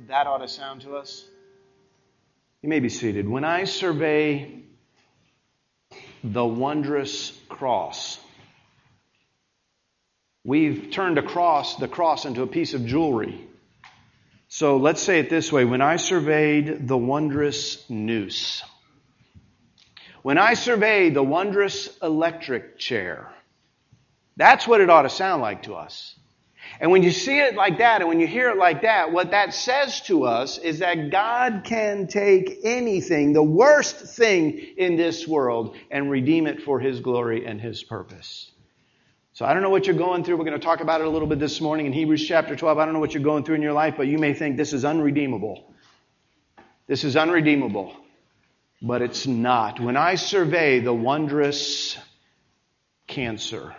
that ought to sound to us? You may be seated. When I survey the wondrous cross, we've turned the cross into a piece of jewelry. So let's say it this way. When I surveyed the wondrous noose, when I surveyed the wondrous electric chair, that's what it ought to sound like to us. And when you see it like that, and when you hear it like that, what that says to us is that God can take anything, the worst thing in this world, and redeem it for His glory and His purpose. So I don't know what you're going through. We're going to talk about it a little bit this morning in Hebrews chapter 12. I don't know what you're going through in your life, but you may think this is unredeemable. This is unredeemable. But it's not. When I survey the wondrous cancer,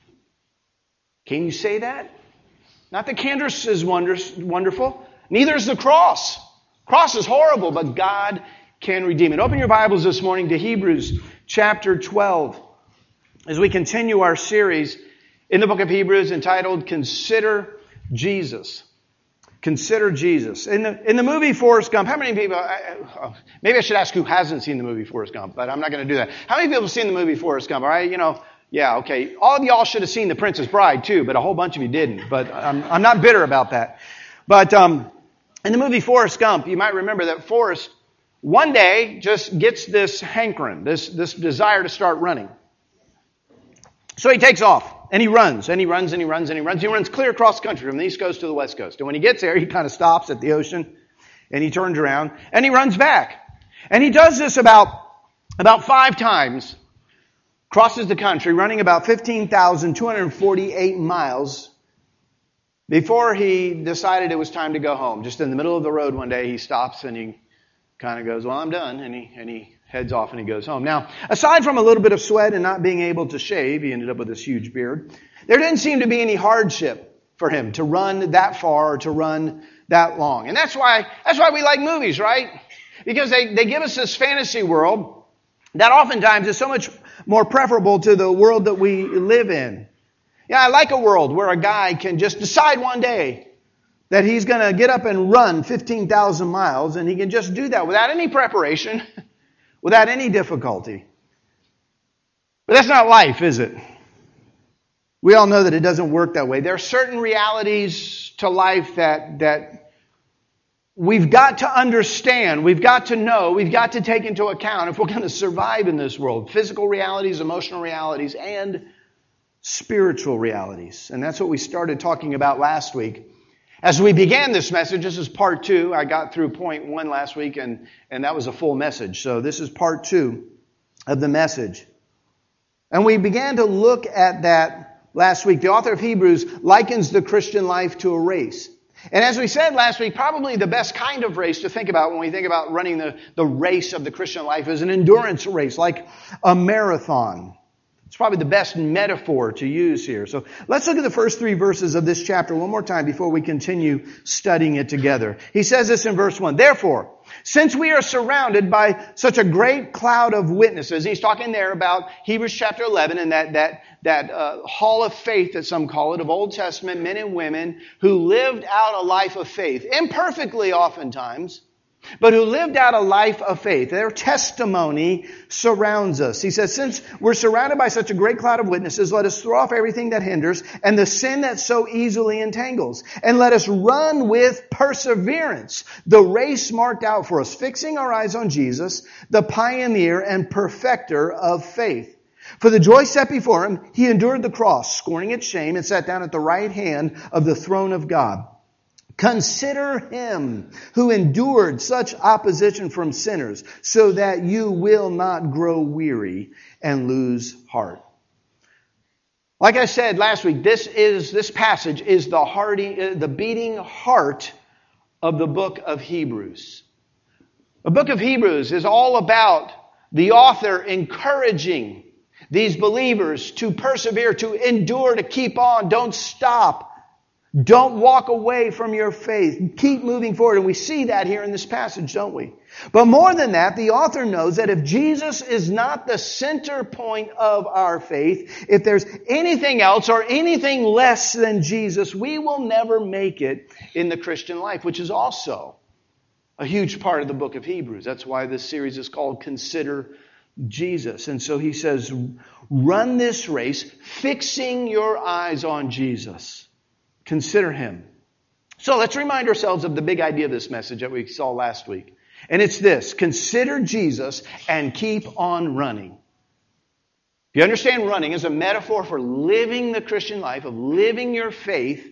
can you say that? Not that cancer is wonderful. Neither is the cross. Cross is horrible, but God can redeem it. Open your Bibles this morning to Hebrews chapter 12 as we continue our series in the book of Hebrews entitled Consider Jesus. Consider Jesus. In the movie Forrest Gump, how many people, maybe I should ask who hasn't seen the movie Forrest Gump, but I'm not going to do that. How many people have seen the movie Forrest Gump? All right, yeah, okay. All of y'all should have seen The Princess Bride too, but a whole bunch of you didn't. But I'm not bitter about that. But in the movie Forrest Gump, you might remember that Forrest one day just gets this hankering, this desire to start running. So he takes off and he runs and he runs and he runs and he runs. He runs clear across the country from the East Coast to the West Coast. And when he gets there, he kind of stops at the ocean and he turns around and he runs back. And he does this about 5 times. Crosses the country, running about 15,248 miles before he decided it was time to go home. Just in the middle of the road one day, he stops and he kind of goes, well, I'm done. And he heads off and he goes home. Now, aside from a little bit of sweat and not being able to shave, he ended up with this huge beard. There didn't seem to be any hardship for him to run that far or to run that long. And that's why we like movies, right? Because they give us this fantasy world that oftentimes is so much more preferable to the world that we live in. Yeah, I like a world where a guy can just decide one day that he's going to get up and run 15,000 miles, and he can just do that without any preparation, without any difficulty. But that's not life, is it? We all know that it doesn't work that way. There are certain realities to life that we've got to understand, we've got to know, we've got to take into account if we're going to survive in this world. Physical realities, emotional realities, and spiritual realities. And that's what we started talking about last week. As we began this message, this is part 2. I got through point 1 last week, and that was a full message. So this is part 2 of the message. And we began to look at that last week. The author of Hebrews likens the Christian life to a race. And as we said last week, probably the best kind of race to think about when we think about running the race of the Christian life is an endurance race, like a marathon. It's probably the best metaphor to use here. So let's look at the first 3 verses of this chapter one more time before we continue studying it together. He says this in verse 1, Therefore, since we are surrounded by such a great cloud of witnesses, he's talking there about Hebrews chapter 11 and that hall of faith, that some call it, of Old Testament men and women who lived out a life of faith, imperfectly oftentimes, but who lived out a life of faith. Their testimony surrounds us. He says, since we're surrounded by such a great cloud of witnesses, let us throw off everything that hinders and the sin that so easily entangles. And let us run with perseverance the race marked out for us, fixing our eyes on Jesus, the pioneer and perfecter of faith. For the joy set before him, he endured the cross, scorning its shame, and sat down at the right hand of the throne of God. Consider him who endured such opposition from sinners, so that you will not grow weary and lose heart. Like I said last week, this passage is the beating heart of the book of Hebrews. The book of Hebrews is all about the author encouraging these believers to persevere, to endure, to keep on, don't stop. Don't walk away from your faith. Keep moving forward. And we see that here in this passage, don't we? But more than that, the author knows that if Jesus is not the center point of our faith, if there's anything else or anything less than Jesus, we will never make it in the Christian life, which is also a huge part of the book of Hebrews. That's why this series is called Consider Jesus. And so he says, run this race, fixing your eyes on Jesus. Consider Him. So let's remind ourselves of the big idea of this message that we saw last week. And it's this: consider Jesus and keep on running. If you understand running as a metaphor for living the Christian life, of living your faith,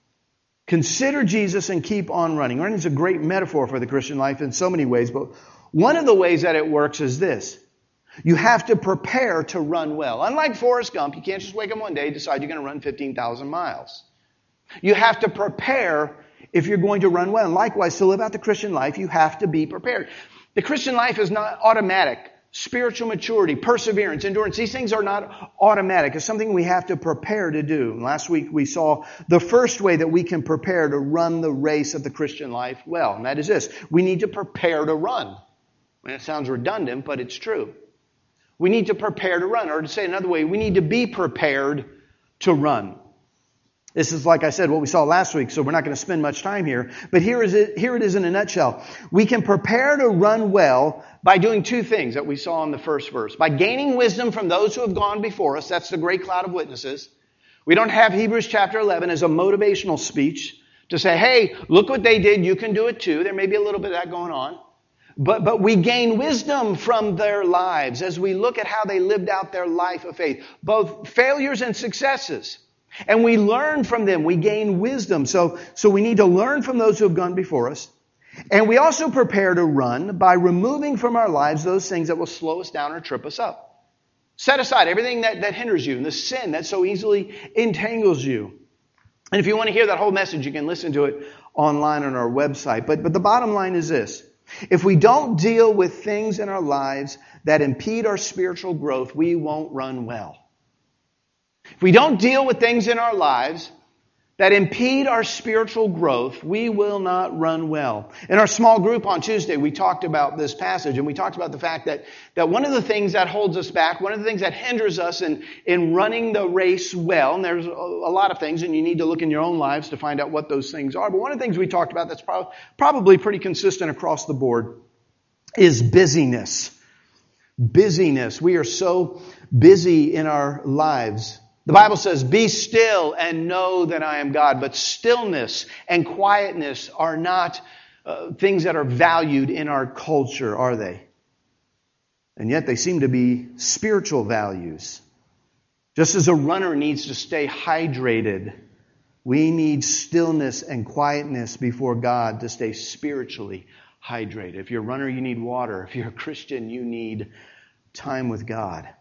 consider Jesus and keep on running. Running is a great metaphor for the Christian life in so many ways, but one of the ways that it works is this. You have to prepare to run well. Unlike Forrest Gump, you can't just wake up one day and decide you're going to run 15,000 miles. You have to prepare if you're going to run well. And likewise, to live out the Christian life, you have to be prepared. The Christian life is not automatic. Spiritual maturity, perseverance, endurance, these things are not automatic. It's something we have to prepare to do. And last week we saw the first way that we can prepare to run the race of the Christian life well. And that is this: we need to prepare to run. And it sounds redundant, but it's true. We need to prepare to run. Or to say another way, we need to be prepared to run. This is, like I said, what we saw last week, so we're not going to spend much time here. But here it is in a nutshell. We can prepare to run well by doing two things that we saw in the first verse. By gaining wisdom from those who have gone before us. That's the great cloud of witnesses. We don't have Hebrews chapter 11 as a motivational speech to say, hey, look what they did, you can do it too. There may be a little bit of that going on. But we gain wisdom from their lives as we look at how they lived out their life of faith. Both failures and successes. And we learn from them. We gain wisdom. So we need to learn from those who have gone before us. And we also prepare to run by removing from our lives those things that will slow us down or trip us up. Set aside everything that hinders you and the sin that so easily entangles you. And if you want to hear that whole message, you can listen to it online on our website. But the bottom line is this. If we don't deal with things in our lives that impede our spiritual growth, we won't run well. If we don't deal with things in our lives that impede our spiritual growth, we will not run well. In our small group on Tuesday, we talked about this passage, and we talked about the fact that one of the things that holds us back, one of the things that hinders us in running the race well, and there's a lot of things, and you need to look in your own lives to find out what those things are, but one of the things we talked about that's probably pretty consistent across the board is busyness. Busyness. We are so busy in our lives. The Bible says, be still and know that I am God. But stillness and quietness are not things that are valued in our culture, are they? And yet they seem to be spiritual values. Just as a runner needs to stay hydrated, we need stillness and quietness before God to stay spiritually hydrated. If you're a runner, you need water. If you're a Christian, you need time with God.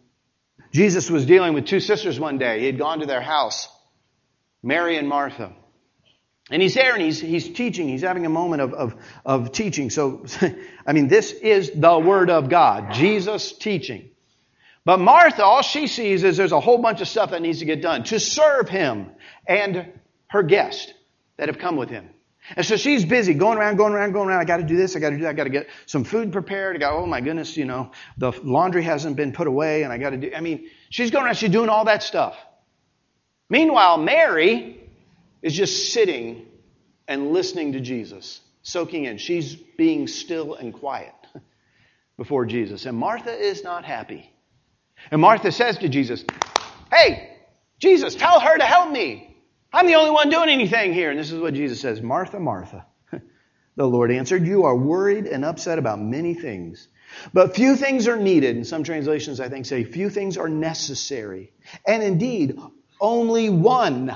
Jesus was dealing with two sisters one day. He had gone to their house, Mary and Martha. And he's there and he's teaching. He's having a moment of teaching. So, I mean, this is the Word of God. Jesus teaching. But Martha, all she sees is there's a whole bunch of stuff that needs to get done to serve Him and her guests that have come with Him. And so she's busy going around. I got to do this. I got to do that. I got to get some food prepared. Oh my goodness, the laundry hasn't been put away and I got to do, she's going around. She's doing all that stuff. Meanwhile, Mary is just sitting and listening to Jesus, soaking in. She's being still and quiet before Jesus. And Martha is not happy. And Martha says to Jesus, hey, Jesus, tell her to help me. I'm the only one doing anything here. And this is what Jesus says, Martha, Martha. The Lord answered, you are worried and upset about many things. But few things are needed. And some translations, I think, say few things are necessary. And indeed, only one.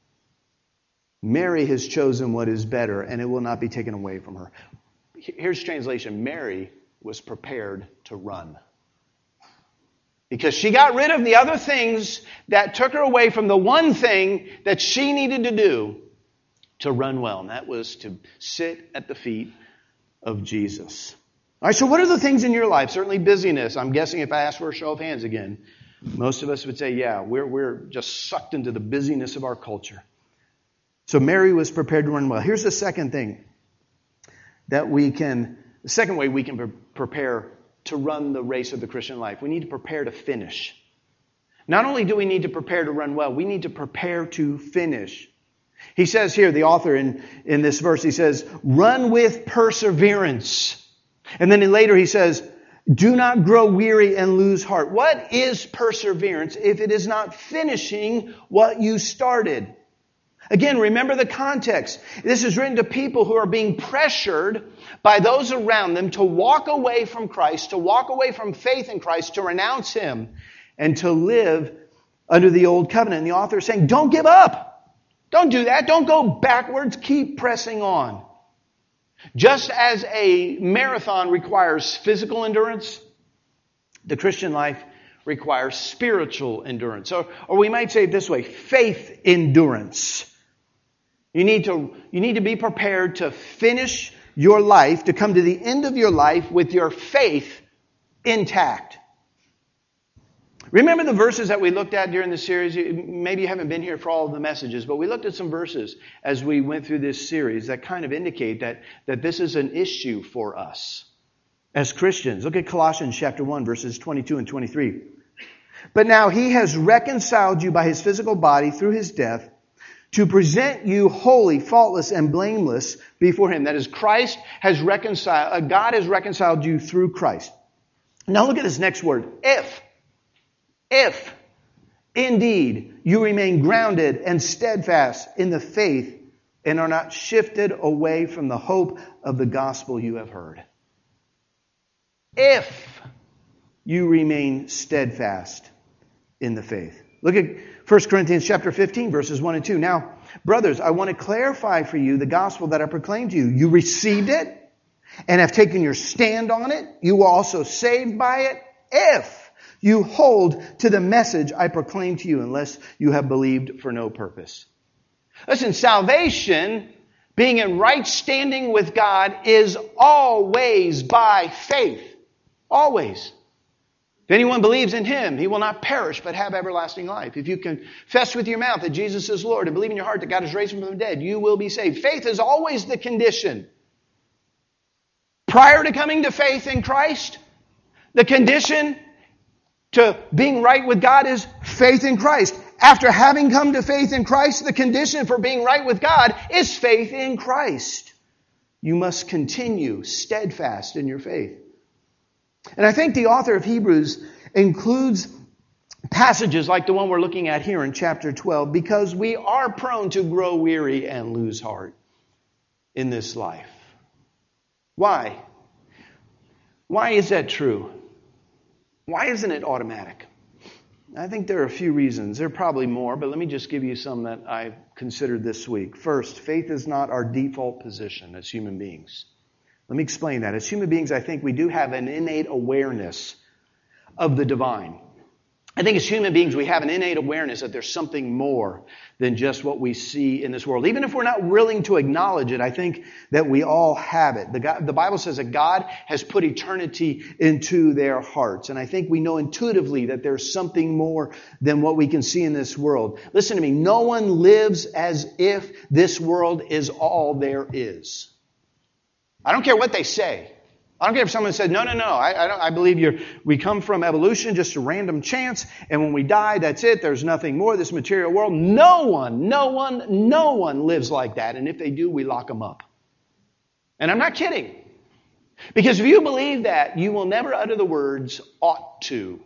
Mary has chosen what is better, and it will not be taken away from her. Here's translation. Mary was prepared to run. Because she got rid of the other things that took her away from the one thing that she needed to do to run well. And that was to sit at the feet of Jesus. All right, so what are the things in your life? Certainly busyness. I'm guessing if I asked for a show of hands again, most of us would say, yeah, we're just sucked into the busyness of our culture. So Mary was prepared to run well. Here's the second thing the second way we can prepare to run the race of the Christian life. We need to prepare to finish. Not only do we need to prepare to run well, we need to prepare to finish. He says here, the author in this verse, he says, run with perseverance. And then later he says, do not grow weary and lose heart. What is perseverance if it is not finishing what you started? Again, remember the context. This is written to people who are being pressured by those around them to walk away from Christ, to walk away from faith in Christ, to renounce Him, and to live under the old covenant. And the author is saying, don't give up. Don't do that. Don't go backwards. Keep pressing on. Just as a marathon requires physical endurance, the Christian life requires spiritual endurance. Or we might say it this way, faith endurance. You need to be prepared to finish your life, to come to the end of your life with your faith intact. Remember the verses that we looked at during the series? Maybe you haven't been here for all of the messages, but we looked at some verses as we went through this series that kind of indicate that this is an issue for us as Christians. Look at Colossians chapter 1, verses 22 and 23. But now He has reconciled you by His physical body through His death to present you holy, faultless, and blameless before Him. That is, God has reconciled you through Christ. Now look at this next word, if indeed you remain grounded and steadfast in the faith and are not shifted away from the hope of the gospel you have heard. If you remain steadfast in the faith. Look at 1 Corinthians chapter 15, verses 1 and 2. Now, brothers, I want to clarify for you the gospel that I proclaimed to you. You received it and have taken your stand on it. You were also saved by it if you hold to the message I proclaimed to you, unless you have believed for no purpose. Listen, salvation, being in right standing with God, is always by faith. Always. If anyone believes in Him, he will not perish but have everlasting life. If you confess with your mouth that Jesus is Lord and believe in your heart that God has raised Him from the dead, you will be saved. Faith is always the condition. Prior to coming to faith in Christ, the condition to being right with God is faith in Christ. After having come to faith in Christ, the condition for being right with God is faith in Christ. You must continue steadfast in your faith. And I think the author of Hebrews includes passages like the one we're looking at here in chapter 12 because we are prone to grow weary and lose heart in this life. Why? Why is that true? Why isn't it automatic? I think there are a few reasons. There are probably more, but let me just give you some that I've considered this week. First, faith is not our default position as human beings. Let me explain that. As human beings, I think we do have an innate awareness of the divine. I think as human beings, we have an innate awareness that there's something more than just what we see in this world. Even if we're not willing to acknowledge it, I think that we all have it. The Bible says that God has put eternity into their hearts. And I think we know intuitively that there's something more than what we can see in this world. Listen to me. No one lives as if this world is all there is. I don't care what they say. I don't care if someone said, no, I believe we come from evolution, just a random chance, and when we die, that's it, there's nothing more, this material world. No one lives like that, and if they do, we lock them up. And I'm not kidding. Because if you believe that, you will never utter the words ought to,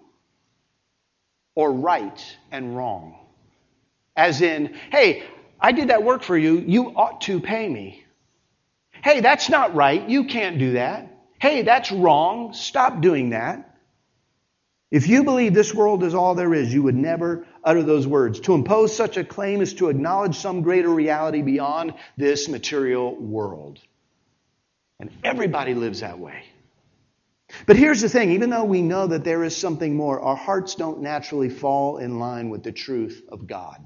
or right and wrong. As in, hey, I did that work for you, you ought to pay me. Hey, that's not right, you can't do that. Hey, that's wrong. Stop doing that. If you believe this world is all there is, you would never utter those words. To impose such a claim is to acknowledge some greater reality beyond this material world. And everybody lives that way. But here's the thing. Even though we know that there is something more, our hearts don't naturally fall in line with the truth of God.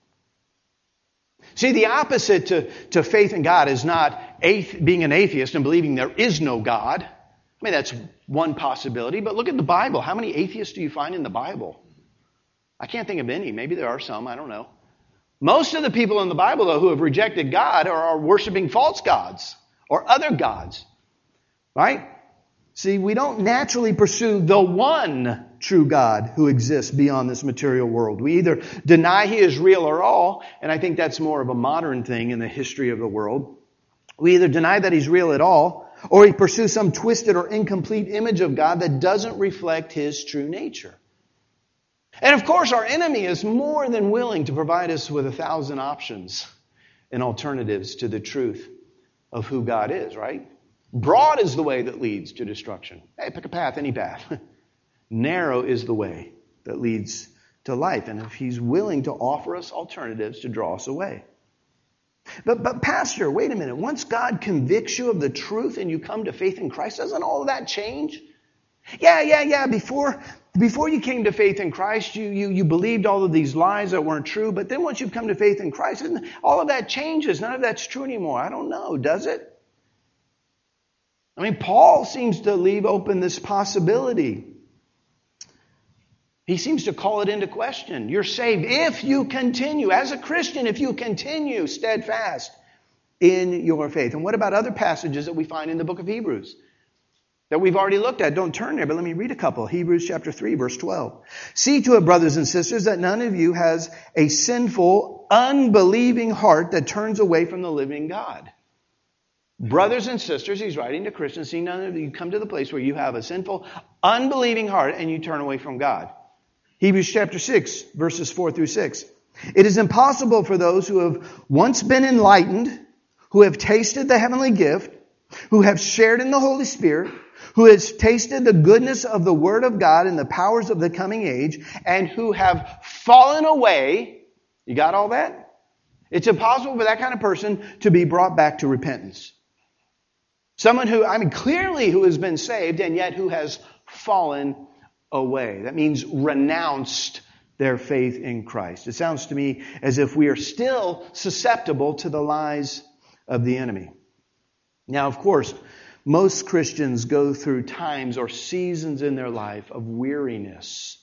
See, the opposite to faith in God is not being an atheist and believing there is no God. I mean, that's one possibility. But look at the Bible. How many atheists do you find in the Bible? I can't think of any. Maybe there are some. I don't know. Most of the people in the Bible, though, who have rejected God are worshiping false gods or other gods. Right? See, we don't naturally pursue the one true God who exists beyond this material world. We either deny He is real or all, and I think that's more of a modern thing in the history of the world. We either deny that He's real at all, or we pursue some twisted or incomplete image of God that doesn't reflect His true nature. And of course, our enemy is more than willing to provide us with 1,000 options and alternatives to the truth of who God is, right? Broad is the way that leads to destruction. Hey, pick a path, any path. Narrow is the way that leads to life. And if He's willing to offer us alternatives to draw us away. But Pastor, wait a minute. Once God convicts you of the truth and you come to faith in Christ, doesn't all of that change? Yeah. Before you came to faith in Christ, you believed all of these lies that weren't true. But then once you've come to faith in Christ, all of that changes. None of that's true anymore. I don't know. Does it? I mean, Paul seems to leave open this possibility. He seems to call it into question. You're saved if you continue, as a Christian, if you continue steadfast in your faith. And what about other passages that we find in the book of Hebrews that we've already looked at? Don't turn there, but let me read a couple. Hebrews chapter 3, verse 12. See to it, brothers and sisters, that none of you has a sinful, unbelieving heart that turns away from the living God. Brothers and sisters, he's writing to Christians, see none of you come to the place where you have a sinful, unbelieving heart and you turn away from God. Hebrews chapter 6, verses 4 through 6. It is impossible for those who have once been enlightened, who have tasted the heavenly gift, who have shared in the Holy Spirit, who has tasted the goodness of the Word of God and the powers of the coming age, and who have fallen away. You got all that? It's impossible for that kind of person to be brought back to repentance. Someone who, clearly who has been saved and yet who has fallen away. That means renounced their faith in Christ. It sounds to me as if we are still susceptible to the lies of the enemy. Now, of course, most Christians go through times or seasons in their life of weariness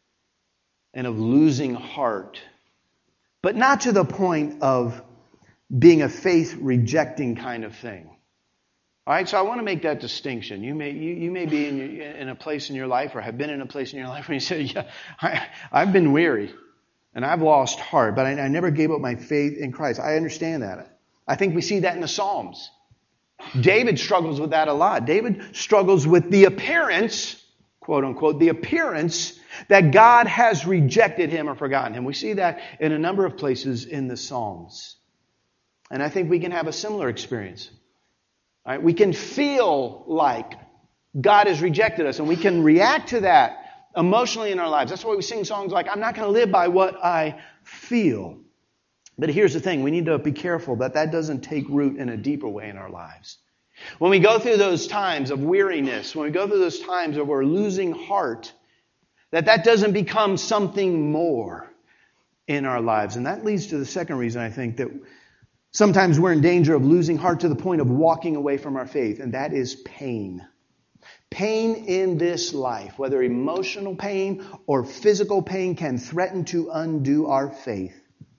and of losing heart, but not to the point of being a faith-rejecting kind of thing. All right, so I want to make that distinction. You may be in a place in your life or have been in a place in your life where you say, yeah, I've been weary and I've lost heart, but I never gave up my faith in Christ. I understand that. I think we see that in the Psalms. David struggles with that a lot. David struggles with the appearance, quote unquote, the appearance that God has rejected him or forgotten him. We see that in a number of places in the Psalms. And I think we can have a similar experience. All right, we can feel like God has rejected us, and we can react to that emotionally in our lives. That's why we sing songs like, I'm not going to live by what I feel. But here's the thing, we need to be careful that doesn't take root in a deeper way in our lives. When we go through those times of weariness, when we go through those times of we're losing heart, that doesn't become something more in our lives. And that leads to the second reason, I think, that sometimes we're in danger of losing heart to the point of walking away from our faith, and that is pain. Pain in this life, whether emotional pain or physical pain, can threaten to undo our faith.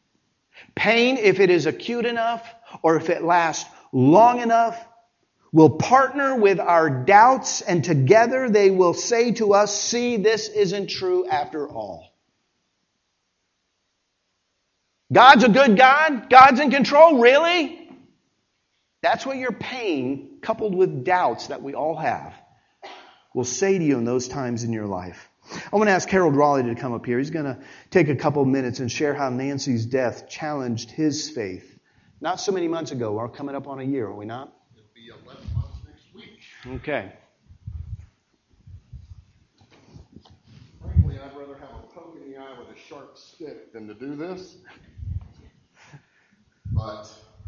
Pain, if it is acute enough or if it lasts long enough, will partner with our doubts, and together they will say to us, see, this isn't true after all. God's a good God? God's in control? Really? That's what your pain, coupled with doubts that we all have, will say to you in those times in your life. I want to ask Harold Raleigh to come up here. He's going to take a couple minutes and share how Nancy's death challenged his faith. Not so many months ago. We're coming up on a year, are we not? It'll be 11 months next week. Okay. Frankly, I'd rather have a poke in the eye with a sharp stick than to do this. But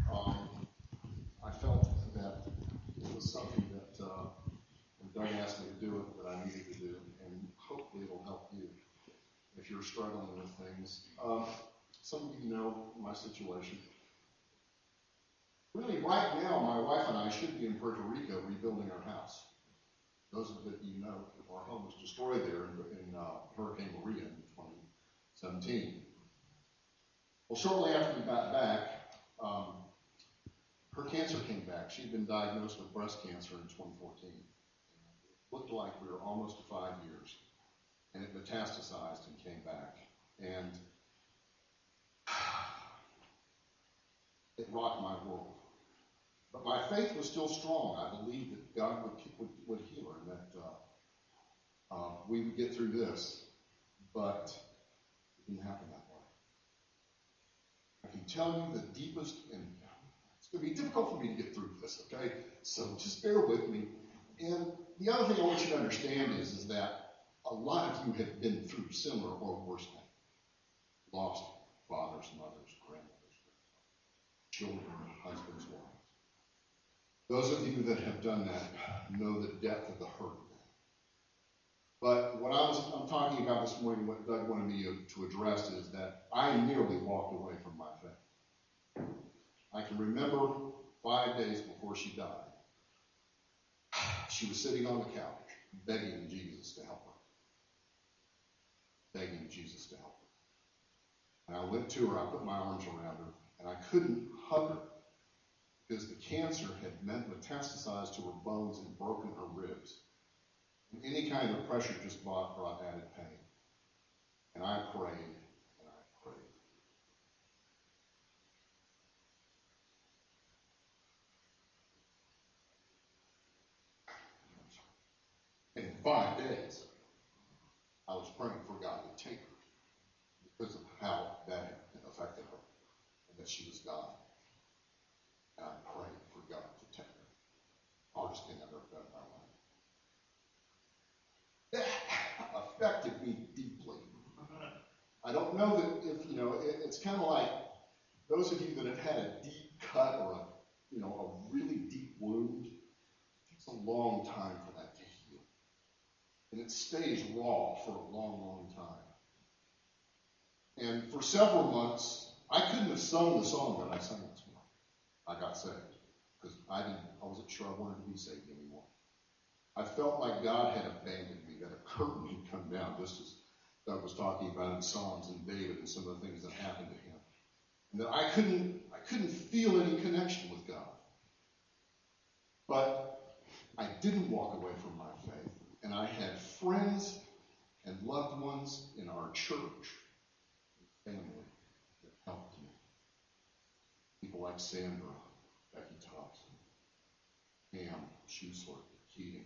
I felt that it was something that when Doug asked me to do it, that I needed to do, and hopefully it'll help you if you're struggling with things. Some of you know my situation. Really, right now, my wife and I should be in Puerto Rico rebuilding our house. Those of you know, our home was destroyed there in Hurricane Maria in 2017. Well, shortly after we got back, her cancer came back. She'd been diagnosed with breast cancer in 2014. It looked like we were almost to 5 years, and it metastasized and came back. And it rocked my world. But my faith was still strong. I believed that God would heal her and that we would get through this. But it didn't happen that way. I can tell you the deepest, and it's going to be difficult for me to get through this, okay? So just bear with me. And the other thing I want you to understand is that a lot of you have been through similar or worse things. Lost fathers, mothers, grandmothers, children, husbands, wives. Those of you that have done that know the depth of the hurt. But what I'm talking about this morning, what Doug wanted me to address is that I nearly walked away from my faith. I can remember 5 days before she died, she was sitting on the couch, begging Jesus to help her. Begging Jesus to help her. And I went to her, I put my arms around her, and I couldn't hug her because the cancer had metastasized to her bones and broken her ribs. And any kind of pressure just brought added pain. And I prayed, and I prayed. And in 5 days, I was praying for God to take her because of how that had affected her and that she was dying. And I prayed for God to take her. Hardest thing I've ever done in my life. That affected me deeply. I don't know that if, it's kind of like those of you that have had a deep cut or a really deep wound. It takes a long time for that to heal. And it stays raw for a long, long time. And for several months, I couldn't have sung the song that I sang this morning. I got saved because I wasn't sure I wanted to be saved anymore. I felt like God had abandoned me, that a curtain had come down, just as Doug was talking about in Psalms and David and some of the things that happened to him. And that I couldn't feel any connection with God. But I didn't walk away from my faith. And I had friends and loved ones in our church and family that helped me. People like Sandra, Becky Thompson, Pam Schusler, Keating,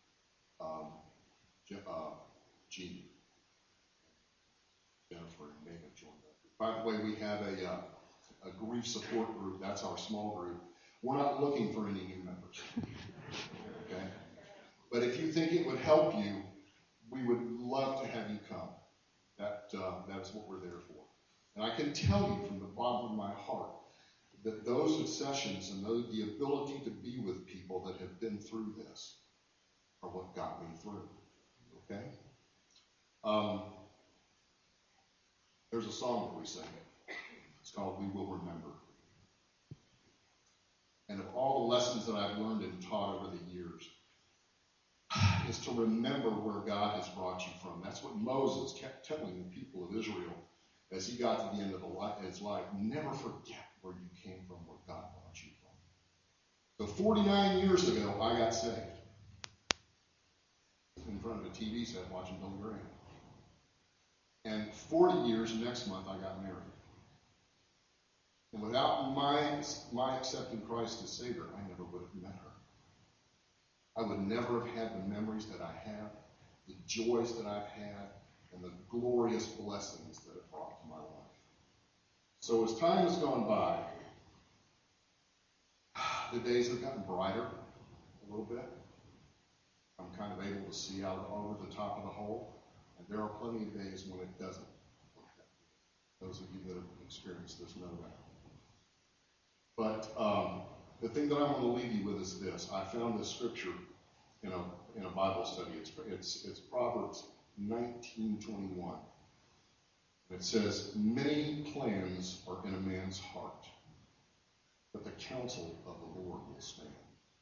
Jean, Jennifer, and David joined us. By the way, we have a grief support group. That's our small group. We're not looking for any new members. Okay? But if you think it would help you, we would love to have you come. That is what we're there for. And I can tell you from the bottom of my heart that those sessions and the ability to be with people that have been through this are what got me through. Okay? There's a song that we sing. It's called We Will Remember. And of all the lessons that I've learned and taught over the years, is to remember where God has brought you from. That's what Moses kept telling the people of Israel as he got to the end of his life. Never forget where you came from, where God brought you from. So 49 years ago, I got saved. In front of a TV set watching Billy Graham. And 40 years next month, I got married. And without my accepting Christ as Savior, I never would have met her. I would never have had the memories that I have, the joys that I've had, and the glorious blessings that it brought to my life. So as time has gone by, the days have gotten brighter a little bit. I'm kind of able to see out over the top of the hole, and there are plenty of days when it doesn't. Those of you that have experienced this know that. But the thing that I want to leave you with is this. I found this scripture in a Bible study. It's Proverbs 19:21. It says, "Many plans are in a man's heart, but the counsel of the Lord will stand."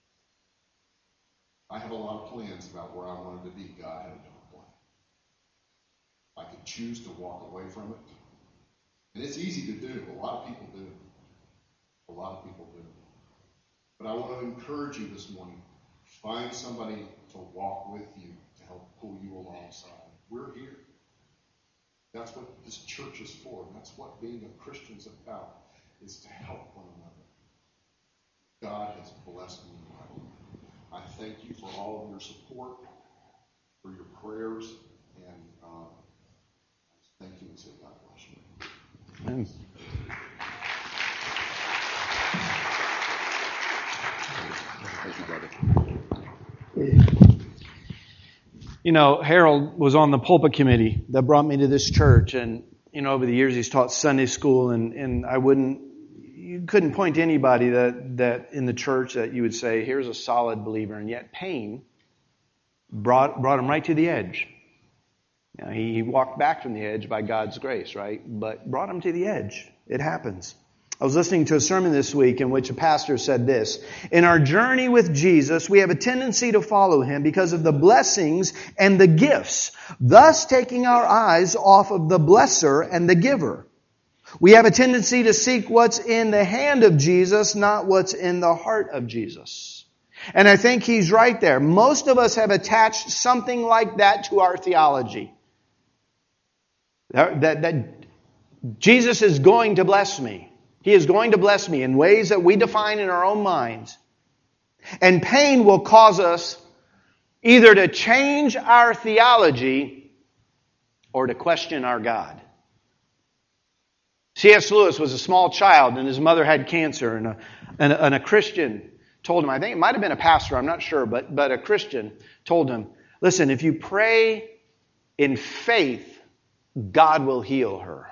I had a lot of plans about where I wanted to be. God had a different plan. I could choose to walk away from it And it's easy to do. A lot of people do. A lot of people do. But I want to encourage you this morning. Find somebody to walk with you, to help pull you alongside. We're here. That's what this church is for. That's what being a Christian is about, is to help one another. God has blessed me. I thank you for all of your support, for your prayers, and thank you and say God bless you. Amen. Thank you, brother. You know, Harold was on the pulpit committee that brought me to this church, and over the years he's taught Sunday school, and you couldn't point to anybody that in the church that you would say, here's a solid believer, and yet pain brought him right to the edge. He walked back from the edge by God's grace, right? But brought him to the edge. It happens. I was listening to a sermon this week in which a pastor said this: in our journey with Jesus, we have a tendency to follow Him because of the blessings and the gifts, thus taking our eyes off of the blesser and the giver. We have a tendency to seek what's in the hand of Jesus, not what's in the heart of Jesus. And I think he's right there. Most of us have attached something like that to our theology. That Jesus is going to bless me. He is going to bless me in ways that we define in our own minds. And pain will cause us either to change our theology or to question our God. C.S. Lewis was a small child and his mother had cancer, and a Christian told him, I think it might have been a pastor, I'm not sure, but a Christian told him, listen, if you pray in faith, God will heal her.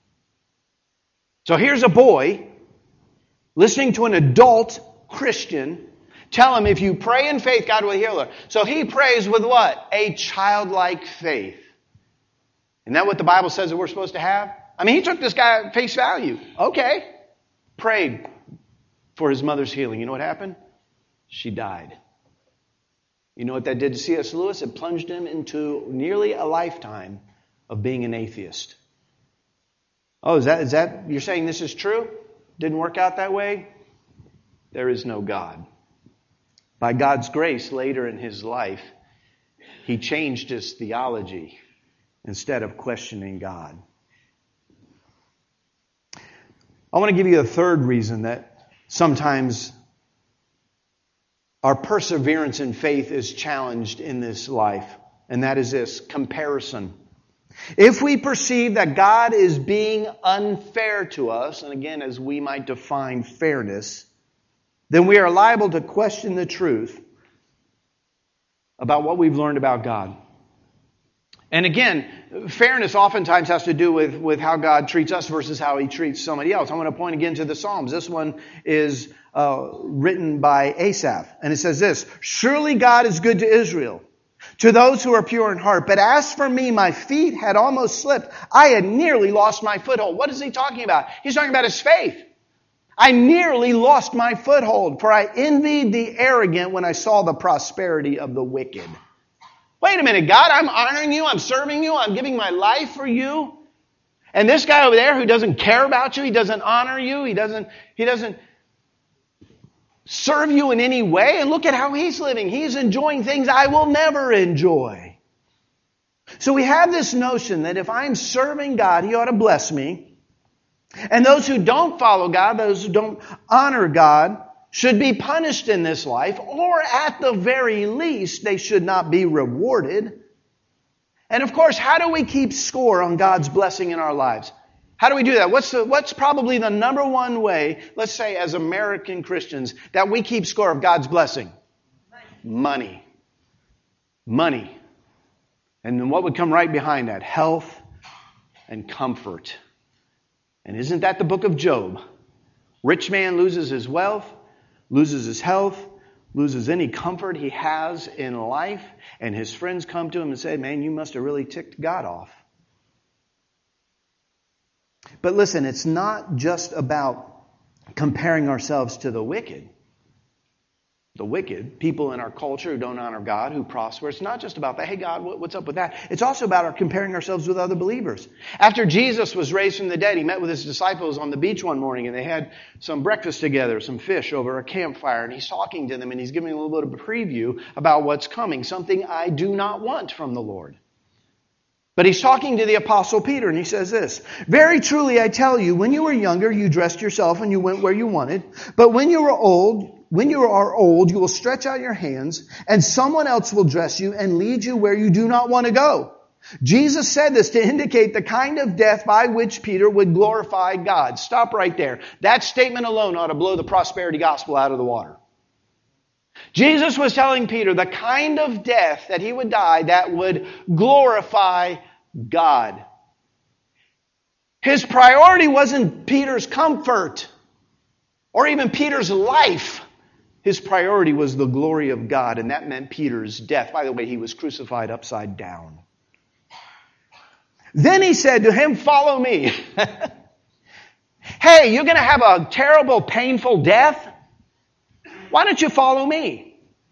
So here's a boy listening to an adult Christian tell him, if you pray in faith, God will heal her. So he prays with what? A childlike faith. Isn't that what the Bible says that we're supposed to have? I mean, he took this guy at face value. Okay. Prayed for his mother's healing. You know what happened? She died. You know what that did to C.S. Lewis? It plunged him into nearly a lifetime of being an atheist. Oh, is that you're saying this is true? Didn't work out that way? There is no God. By God's grace, later in his life, he changed his theology instead of questioning God. I want to give you a third reason that sometimes our perseverance in faith is challenged in this life, and that is this: comparison. If we perceive that God is being unfair to us, and again, as we might define fairness, then we are liable to question the truth about what we've learned about God. And again, fairness oftentimes has to do with how God treats us versus how He treats somebody else. I want to point again to the Psalms. This one is written by Asaph. And it says this: surely God is good to Israel, to those who are pure in heart. But as for me, my feet had almost slipped. I had nearly lost my foothold. What is he talking about? He's talking about his faith. I nearly lost my foothold, for I envied the arrogant when I saw the prosperity of the wicked. Wait a minute, God, I'm honoring you, I'm serving you, I'm giving my life for you. And this guy over there who doesn't care about you, he doesn't honor you, he doesn't serve you in any way. And look at how he's living. He's enjoying things I will never enjoy. So we have this notion that if I'm serving God, He ought to bless me. And those who don't follow God, those who don't honor God, should be punished in this life, or at the very least, they should not be rewarded. And of course, how do we keep score on God's blessing in our lives? How do we do that? What's probably the number one way, let's say as American Christians, that we keep score of God's blessing? Money. Money. And then what would come right behind that? Health and comfort. And isn't that the book of Job? Rich man loses his wealth, loses his health, loses any comfort he has in life, and his friends come to him and say, man, you must have really ticked God off. But listen, it's not just about comparing ourselves to the wicked. the wicked, people in our culture who don't honor God, who prosper. It's not just about that. Hey, God, what's up with that? It's also about our comparing ourselves with other believers. After Jesus was raised from the dead, he met with his disciples on the beach one morning, and they had some breakfast together, some fish over a campfire, and he's talking to them, and he's giving them a little bit of a preview about what's coming, something I do not want from the Lord. But he's talking to the Apostle Peter, and he says this, "Very truly I tell you, when you were younger, you dressed yourself and you went where you wanted. But when you are old, you will stretch out your hands, and someone else will dress you and lead you where you do not want to go." Jesus said this to indicate the kind of death by which Peter would glorify God. Stop right there. That statement alone ought to blow the prosperity gospel out of the water. Jesus was telling Peter the kind of death that he would die that would glorify God. His priority wasn't Peter's comfort or even Peter's life. His priority was the glory of God, and that meant Peter's death. By the way, he was crucified upside down. Then he said to him, "Follow me." Hey, you're going to have a terrible, painful death? Why don't you follow me?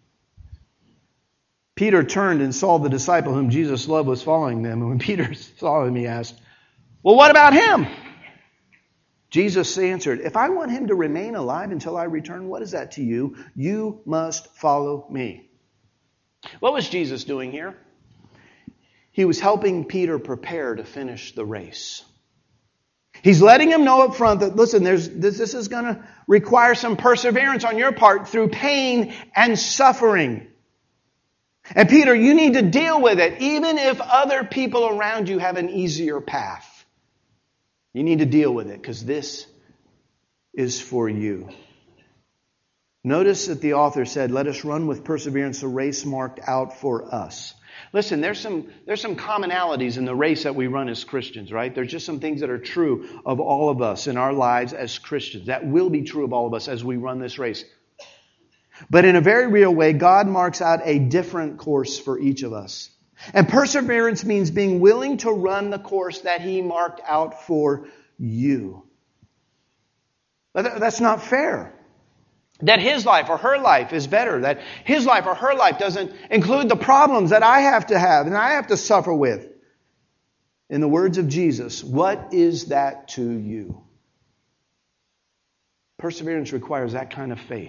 Peter turned and saw the disciple whom Jesus loved was following them. And when Peter saw him, he asked, "Well, what about him?" Jesus answered, "If I want him to remain alive until I return, what is that to you? You must follow me." What was Jesus doing here? He was helping Peter prepare to finish the race. He's letting him know up front that, listen, this is going to require some perseverance on your part through pain and suffering. And Peter, you need to deal with it, even if other people around you have an easier path. You need to deal with it, because this is for you. Notice that the author said, "Let us run with perseverance the race marked out for us." Listen, there's some commonalities in the race that we run as Christians, right? There's just some things that are true of all of us in our lives as Christians. That will be true of all of us as we run this race. But in a very real way, God marks out a different course for each of us. And perseverance means being willing to run the course that He marked out for you. But that's not fair. That his life or her life is better. That his life or her life doesn't include the problems that I have and I have to suffer with. In the words of Jesus, what is that to you? Perseverance requires that kind of faith.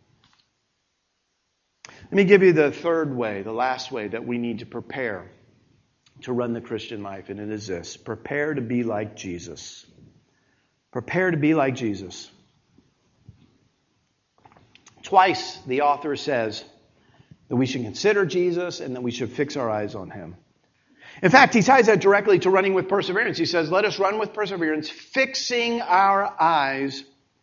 Let me give you the third way, the last way that we need to prepare to run the Christian life, and it is this. Prepare to be like Jesus. Prepare to be like Jesus. Twice the author says that we should consider Jesus and that we should fix our eyes on Him. In fact, he ties that directly to running with perseverance. He says, let us run with perseverance, fixing our eyes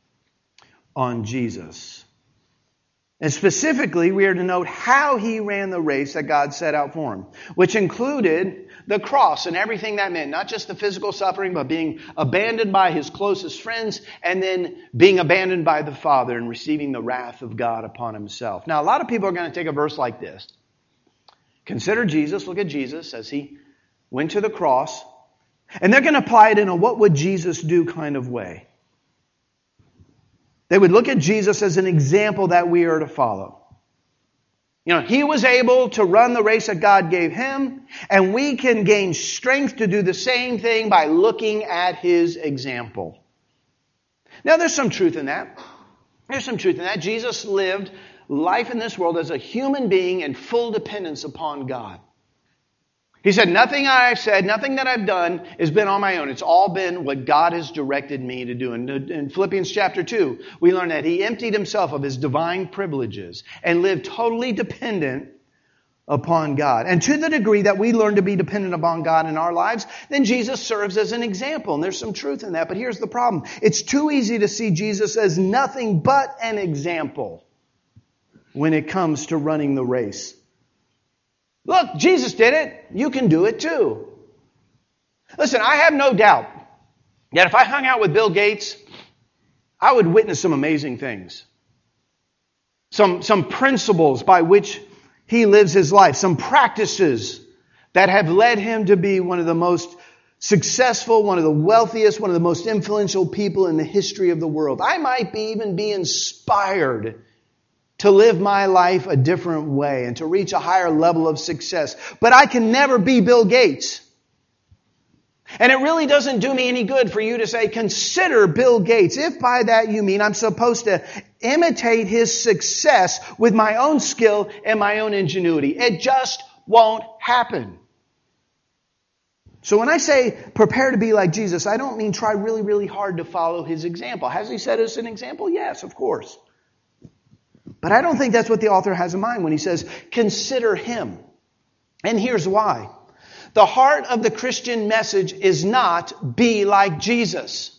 on Jesus. And specifically, we are to note how He ran the race that God set out for Him, which included the cross and everything that meant. Not just the physical suffering, but being abandoned by His closest friends and then being abandoned by the Father and receiving the wrath of God upon Himself. Now, a lot of people are going to take a verse like this. Consider Jesus, look at Jesus as He went to the cross, and they're going to apply it in a what would Jesus do kind of way. They would look at Jesus as an example that we are to follow. You know, He was able to run the race that God gave Him, and we can gain strength to do the same thing by looking at His example. Now, there's some truth in that. There's some truth in that. Jesus lived life in this world as a human being in full dependence upon God. He said, nothing I've said, nothing that I've done has been on my own. It's all been what God has directed me to do. And in Philippians chapter 2, we learn that He emptied Himself of His divine privileges and lived totally dependent upon God. And to the degree that we learn to be dependent upon God in our lives, then Jesus serves as an example. And there's some truth in that. But here's the problem. It's too easy to see Jesus as nothing but an example when it comes to running the race. Look, Jesus did it. You can do it too. Listen, I have no doubt that if I hung out with Bill Gates, I would witness some amazing things. Some principles by which he lives his life. Some practices that have led him to be one of the most successful, one of the wealthiest, one of the most influential people in the history of the world. I might even be inspired to live my life a different way and to reach a higher level of success. But I can never be Bill Gates. And it really doesn't do me any good for you to say, consider Bill Gates. If by that you mean I'm supposed to imitate his success with my own skill and my own ingenuity. It just won't happen. So when I say prepare to be like Jesus, I don't mean try really, really hard to follow his example. Has he set us an example? Yes, of course. But I don't think that's what the author has in mind when he says, consider him. And here's why. The heart of the Christian message is not be like Jesus.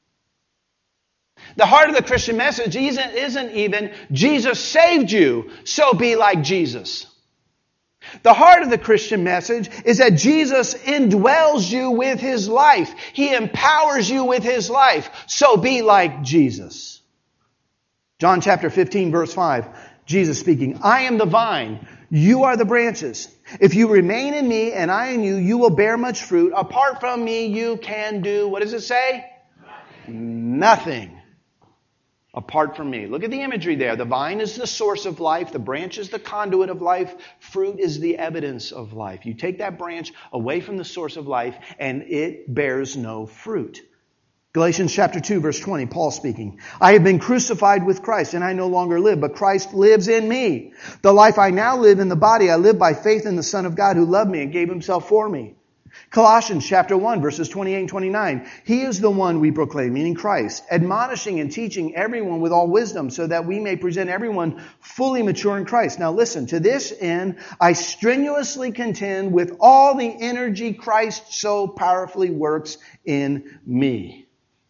The heart of the Christian message isn't even Jesus saved you, so be like Jesus. The heart of the Christian message is that Jesus indwells you with his life. He empowers you with his life, so be like Jesus. John chapter 15, verse 5, Jesus speaking, I am the vine, you are the branches. If you remain in me and I in you, you will bear much fruit. Apart from me, you can do, what does it say? Nothing. Apart from me. Look at the imagery there. The vine is the source of life. The branch is the conduit of life. Fruit is the evidence of life. You take that branch away from the source of life and it bears no fruit. Galatians chapter 2, verse 20, Paul speaking. I have been crucified with Christ, and I no longer live, but Christ lives in me. The life I now live in the body, I live by faith in the Son of God who loved me and gave himself for me. Colossians chapter 1, verses 28 and 29. He is the one we proclaim, meaning Christ, admonishing and teaching everyone with all wisdom, so that we may present everyone fully mature in Christ. Now listen, to this end, I strenuously contend with all the energy Christ so powerfully works in me.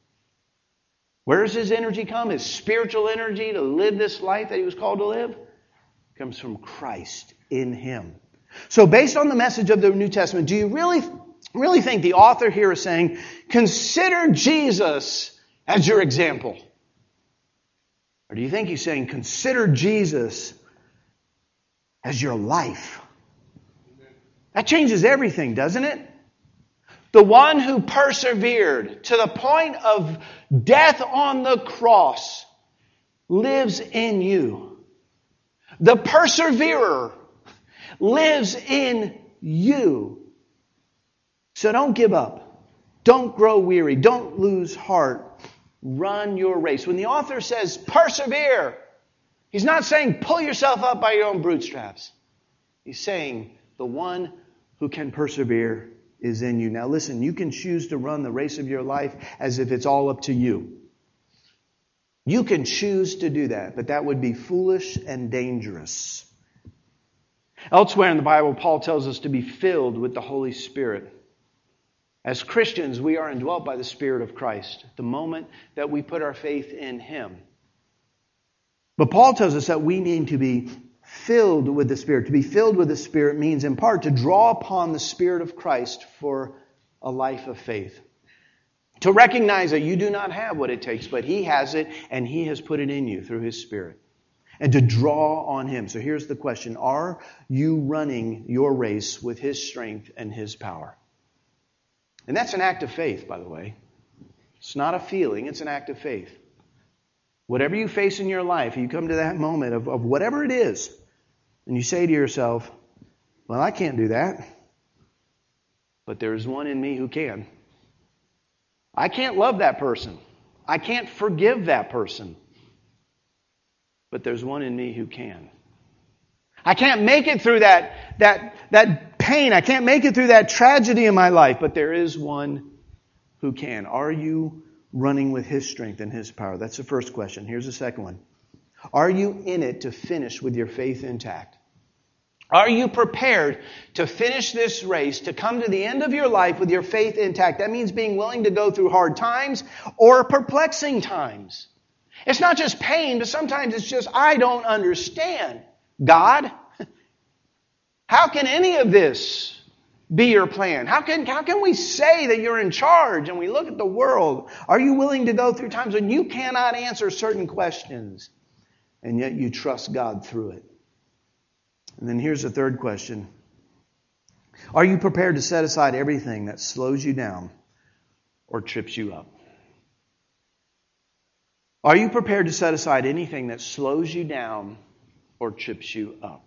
Where does his energy come? His spiritual energy to live this life that he was called to live? It comes from Christ in him. So based on the message of the New Testament, do you really think the author here is saying, consider Jesus as your example? Or do you think he's saying, consider Jesus as your life? That changes everything, doesn't it? The one who persevered to the point of death on the cross lives in you. The perseverer lives in you. So don't give up. Don't grow weary. Don't lose heart. Run your race. When the author says persevere, he's not saying pull yourself up by your own bootstraps. He's saying the one who can persevere is in you. Now listen, you can choose to run the race of your life as if it's all up to you. You can choose to do that, but that would be foolish and dangerous. Elsewhere in the Bible, Paul tells us to be filled with the Holy Spirit. As Christians, we are indwelt by the Spirit of Christ the moment that we put our faith in him. But Paul tells us that we need to be filled with the Spirit. To be filled with the Spirit means in part to draw upon the Spirit of Christ for a life of faith. To recognize that you do not have what it takes, but he has it and he has put it in you through his Spirit. And to draw on him. So here's the question. Are you running your race with his strength and his power? And that's an act of faith, by the way. It's not a feeling, it's an act of faith. Whatever you face in your life, you come to that moment of whatever it is, and you say to yourself, well, I can't do that. But there is one in me who can. I can't love that person. I can't forgive that person. But there's one in me who can. I can't make it through that pain. I can't make it through that tragedy in my life. But there is one who can. Are you running with his strength and his power? That's the first question. Here's the second one. Are you in it to finish with your faith intact? Are you prepared to finish this race, to come to the end of your life with your faith intact? That means being willing to go through hard times or perplexing times. It's not just pain, but sometimes it's just, I don't understand. God, how can any of this be your plan? How can we say that you're in charge and we look at the world? Are you willing to go through times when you cannot answer certain questions and yet you trust God through it? And then here's the third question. Are you prepared to set aside everything that slows you down or trips you up? Are you prepared to set aside anything that slows you down or trips you up.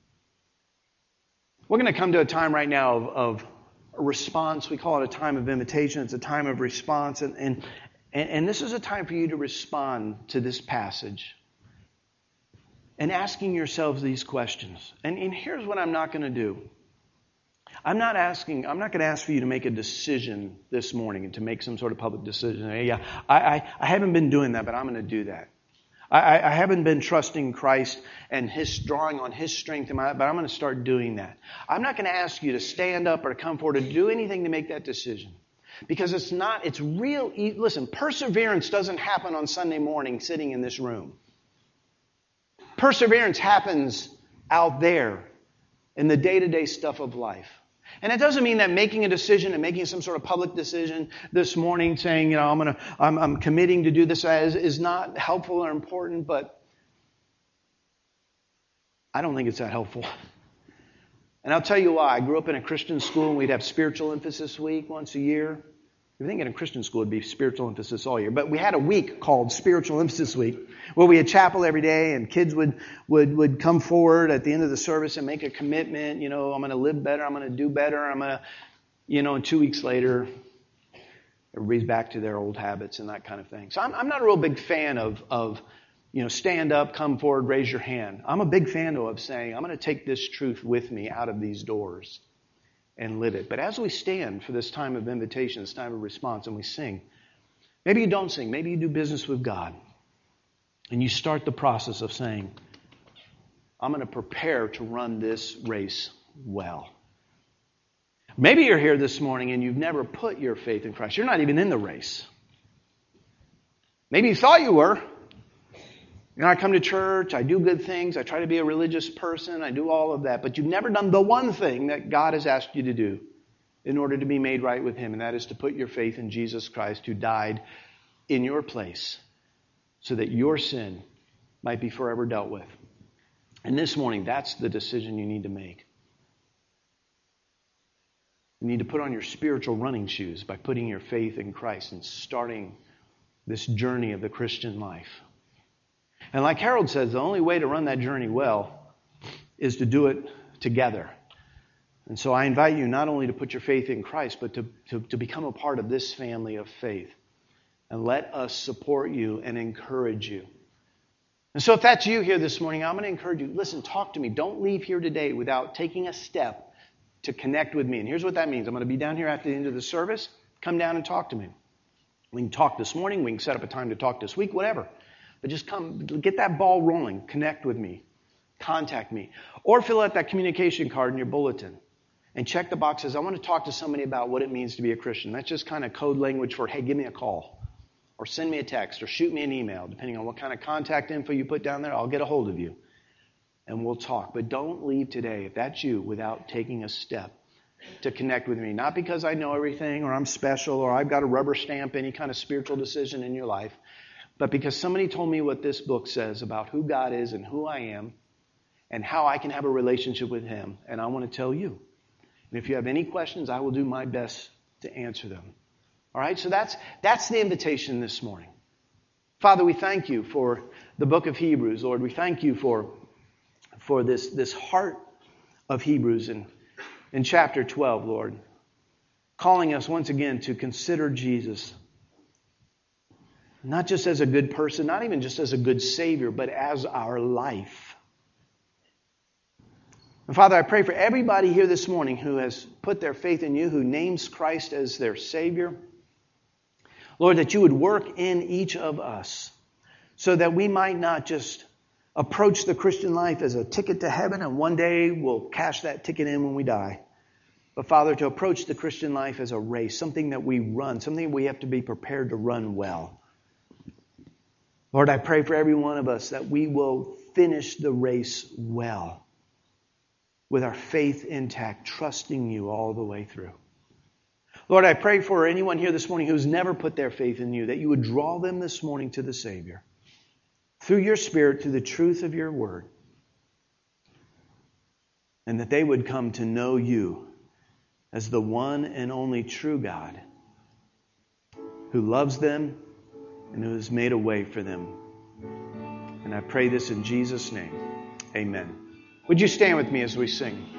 We're going to come to a time right now of a response. We call it a time of invitation. It's a time of response. And this is a time for you to respond to this passage and asking yourselves these questions. And here's what I'm not going to do. I'm not going to ask for you to make a decision this morning and to make some sort of public decision. Yeah, I haven't been doing that, but I'm going to do that. I haven't been trusting Christ and drawing on His strength, but I'm going to start doing that. I'm not going to ask you to stand up or to come forward or to do anything to make that decision. Because it's real. Listen, perseverance doesn't happen on Sunday morning sitting in this room. Perseverance happens out there in the day-to-day stuff of life. And it doesn't mean that making a decision and making some sort of public decision this morning saying, I'm committing to do this is not helpful or important, but I don't think it's that helpful. And I'll tell you why. I grew up in a Christian school and we'd have spiritual emphasis week once a year. I think in a Christian school it'd be spiritual emphasis all year. But we had a week called Spiritual Emphasis Week where we had chapel every day and kids would come forward at the end of the service and make a commitment. I'm going to live better. I'm going to do better. I'm going to, and 2 weeks later, everybody's back to their old habits and that kind of thing. So I'm not a real big fan of stand up, come forward, raise your hand. I'm a big fan of saying, I'm going to take this truth with me out of these doors and live it. But as we stand for this time of invitation, this time of response, and we sing, maybe you don't sing, maybe you do business with God, and you start the process of saying, I'm going to prepare to run this race well. Maybe you're here this morning and you've never put your faith in Christ. You're not even in the race. Maybe you thought you were. I come to church, I do good things, I try to be a religious person, I do all of that. But you've never done the one thing that God has asked you to do in order to be made right with Him. And that is to put your faith in Jesus Christ, who died in your place so that your sin might be forever dealt with. And this morning, that's the decision you need to make. You need to put on your spiritual running shoes by putting your faith in Christ and starting this journey of the Christian life. And like Harold says, the only way to run that journey well is to do it together. And so I invite you not only to put your faith in Christ, but to become a part of this family of faith. And let us support you and encourage you. And so if that's you here this morning, I'm going to encourage you. Listen, talk to me. Don't leave here today without taking a step to connect with me. And here's what that means. I'm going to be down here after the end of the service. Come down and talk to me. We can talk this morning. We can set up a time to talk this week, whatever. But just come, get that ball rolling. Connect with me. Contact me. Or fill out that communication card in your bulletin. And check the boxes. I want to talk to somebody about what it means to be a Christian. That's just kind of code language for, hey, give me a call. Or send me a text. Or shoot me an email. Depending on what kind of contact info you put down there, I'll get a hold of you. And we'll talk. But don't leave today, if that's you, without taking a step to connect with me. Not because I know everything, or I'm special, or I've got to rubber stamp any kind of spiritual decision in your life. But because somebody told me what this book says about who God is and who I am and how I can have a relationship with Him. And I want to tell you. And if you have any questions, I will do my best to answer them. All right? So that's the invitation this morning. Father, we thank you for the book of Hebrews. Lord, we thank you for this heart of Hebrews in chapter 12, Lord. Calling us once again to consider Jesus. Not just as a good person, not even just as a good Savior, but as our life. And Father, I pray for everybody here this morning who has put their faith in you, who names Christ as their Savior. Lord, that you would work in each of us so that we might not just approach the Christian life as a ticket to heaven and one day we'll cash that ticket in when we die. But Father, to approach the Christian life as a race, something that we run, something we have to be prepared to run well. Lord, I pray for every one of us that we will finish the race well with our faith intact, trusting you all the way through. Lord, I pray for anyone here this morning who's never put their faith in you, that you would draw them this morning to the Savior through your Spirit, through the truth of your word, and that they would come to know you as the one and only true God who loves them and who has made a way for them. And I pray this in Jesus' name. Amen. Would you stand with me as we sing?